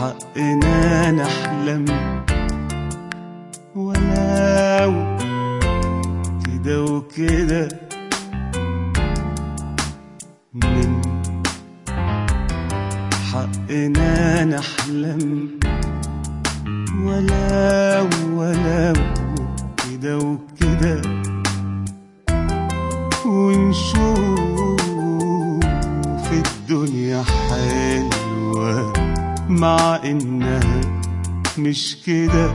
حقنا نحلم ولو كده وكده، من حقنا نحلم ولو كده وكده، ونشوف الدنيا حلوة مع إنها مش كده.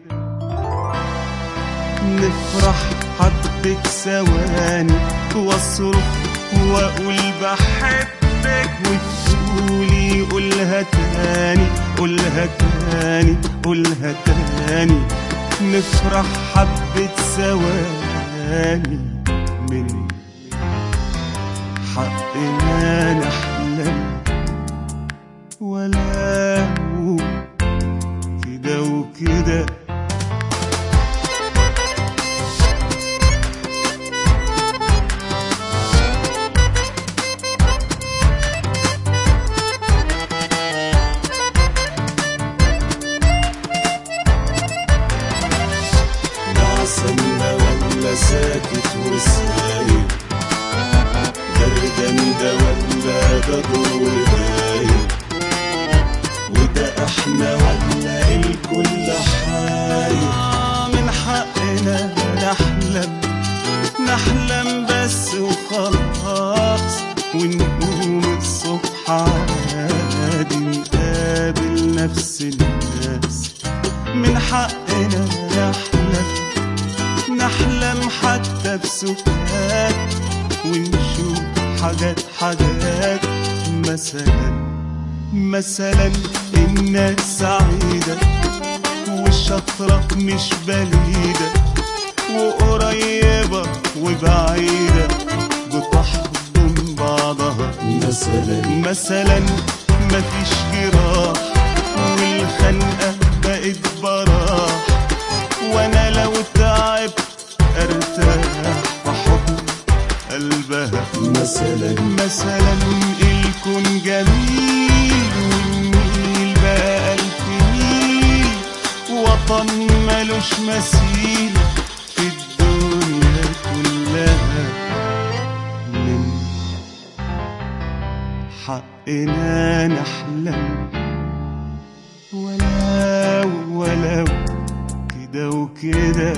نفرح حبك ثواني واصرخ واقول بحبك، وتقولي قولها تاني قولها تاني قولها تاني. نفرح حبة ثواني، من حقنا نحلم ولو كده وكده. سنة ولا ساكت وسايب، بردان ده ولا ده دور وغايب، وده احنا ولا الكل حايب. من حقنا نحلم نحلم بس وخلاص، ونقوم الصبح عادي نقابل نفس الناس. من حقنا نحلم حتى بسكات، ونشوف حاجات مثلا الناس سعيدة والشطرة مش بليدة، وقريبة وبعيدة بتحضن بعضها. مثلا مفيش جراح والخنقة بقت براح، وانا لو تعبت ارتاح في حضن قلبها. مثلا الكون جميل والنيل بقى الف ميل، وطن ملوش مثيل في الدنيا كلها. من حقنا نحلم ولو كده وكده،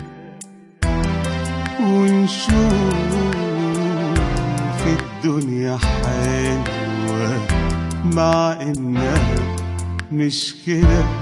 ونشوف الدنيا حلوة مع إنها مش كده.